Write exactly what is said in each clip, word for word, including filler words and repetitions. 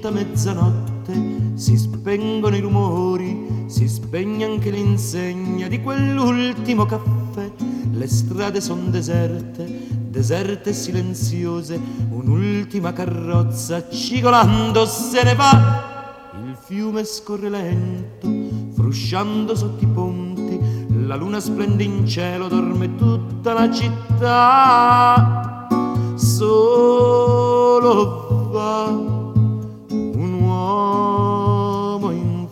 punta mezzanotte, si spengono i rumori, si spegne anche l'insegna di quell'ultimo caffè. Le strade son deserte, deserte e silenziose, un'ultima carrozza cigolando se ne va. Il fiume scorre lento, frusciando sotto i ponti, la luna splende in cielo, dorme tutta la città. Solo va un uomo in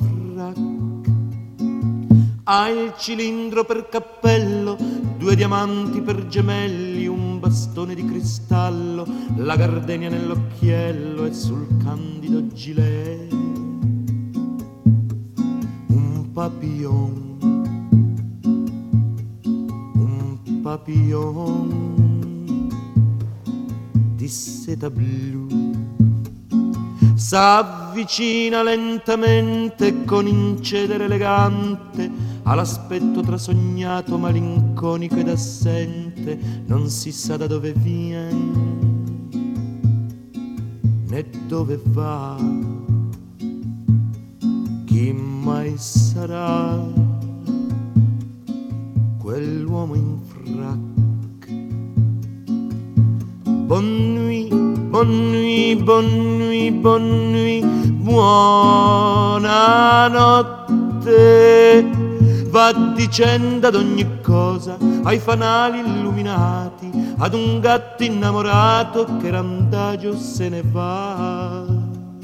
frac, ha il cilindro per cappello, due diamanti per gemelli, un bastone di cristallo, la gardenia nell'occhiello e sul candido gilet un papillon, un papillon di seta blu. S'avvicina lentamente con incedere elegante all'aspetto trasognato, malinconico ed assente, non si sa da dove viene né dove va. Chi mai sarà quell'uomo in frac? Bonne nuit, bonne nuit, bonne nuit, bonne nuit, buonanotte. Va dicendo ad ogni cosa, ai fanali illuminati, ad un gatto innamorato che randagio se ne va.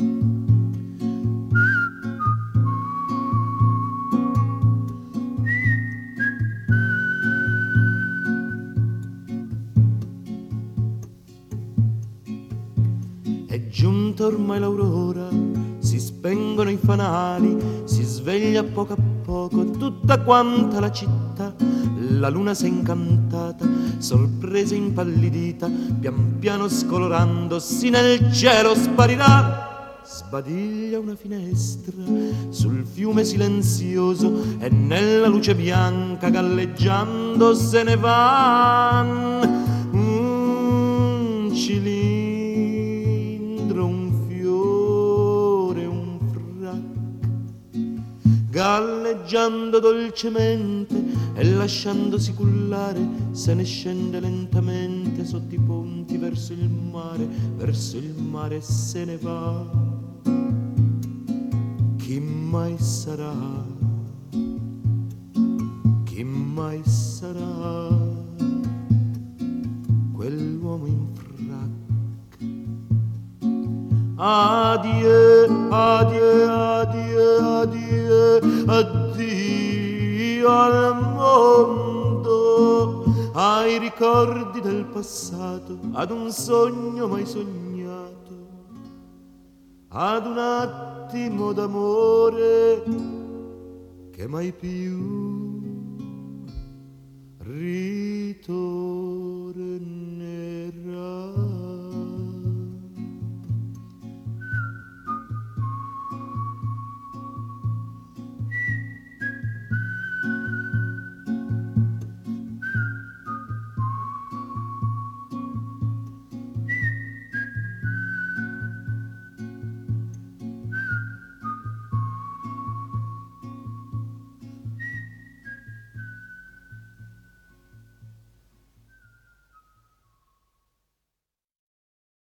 È giunta ormai l'aurora, si spengono i fanali, si sveglia a poco a poco tutta quanta la città. La luna s'è incantata, sorpresa e impallidita, pian piano scolorandosi nel cielo sparirà. Sbadiglia una finestra sul fiume silenzioso e nella luce bianca galleggiando se ne van. Un cilindro, un fiore, un frac, galleggiando dolcemente e lasciandosi cullare se ne scende lentamente sotto i ponti verso il mare, verso il mare e se ne va. Chi mai sarà? Chi mai sarà quell'uomo in frac? Adieu, adieu, adieu, adieu, addio al mondo, ai ricordi del passato, ad un sogno mai sognato, ad un attimo d'amore che mai più ritornerà.